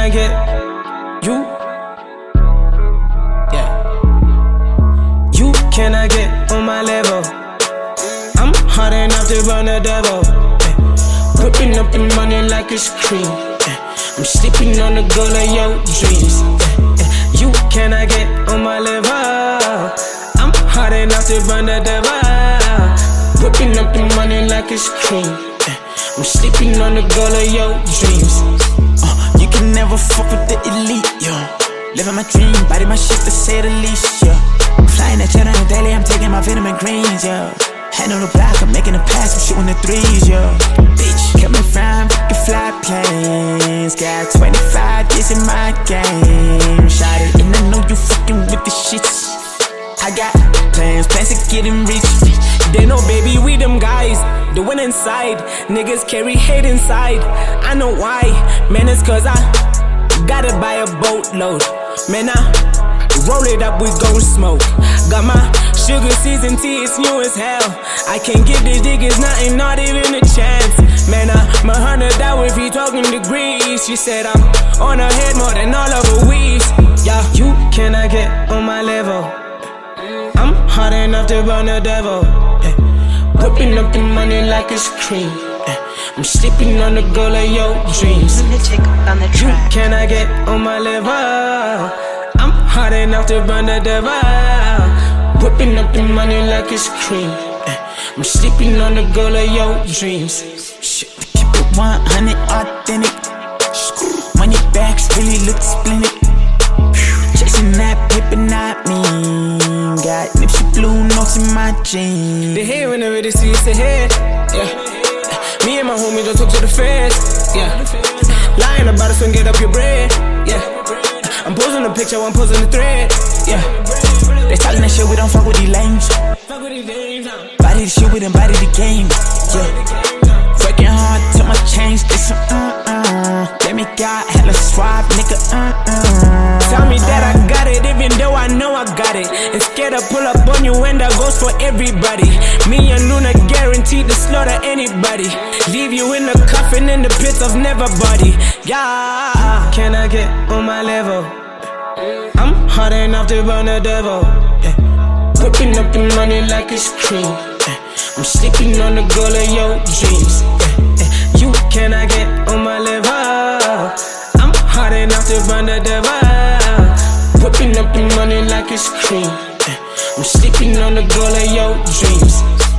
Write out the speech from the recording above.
I get you? Yeah. You can I get on my level? I'm hard enough to run the devil. Whipping up the money like it's cream. I'm sleeping on the goal of your dreams. You can I get on my level? I'm hard enough to run the devil. Whipping up the money like it's cream. I'm sleeping on the goal of your dreams. You can never fuck with the elite, yo. Living my dream, biting my shit to say the least, yo. Flying that jet on the daily, I'm taking my vitamin greens, yo. Hand on the block, I'm making a pass, I'm shooting the threes, yo. Bitch, coming from fucking fly planes. Got 25 years in my game. Shot it, and I know you fucking with the shits. I got plans to getting rich. They know, baby, we them guys, the one inside. Niggas carry hate inside. I know why, man, it's cause I gotta buy a boatload. Man, I roll it up, we gon' smoke. Got my sugar seasoned tea, it's new as hell. I can't give the diggers nothing, not even a chance. Man, I'm 100 out if he talking degrees. She said I'm on her head more than all of her weeds. Yeah, you cannot get on my level. I'm hard enough to run the devil. Whipping up the money like it's cream. I'm sleeping on the goal of your dreams. You cannot get on my level. I'm hard enough to run the devil. Whipping up the money like it's cream. I'm sleeping on the goal of your dreams. Shit, keep it 100 authentic. Money bags really look splendid. Chasing that paper, not me. Got Nipsey blue notes in my jeans. They hate whenever they see us ahead. Yeah. Me and my homies just took to the feds. Yeah. Lying about us and get up your bread. Yeah. I'm posting a picture, I'm posting the thread. Yeah. They talking that shit, we don't fuck with these lames. Body the shit, we done body the game. Yeah. Working hard till my change, this some Let me got hella swap, nigga, Tell me that I got it, even though I know I got it. And scared to pull up on you, and that goes for everybody. Me and Luna guaranteed to slaughter anybody. Leave you in the coffin in the pits of never body. Yeah. Can I get on my level? I'm hard enough to run the devil. Whipping up the money like it's cream. I'm sleeping on the goal of your dreams. You cannot get on my level. I'm hard enough to run the devil. Whipping up the money like it's cream. I'm sleeping on the goal of your dreams.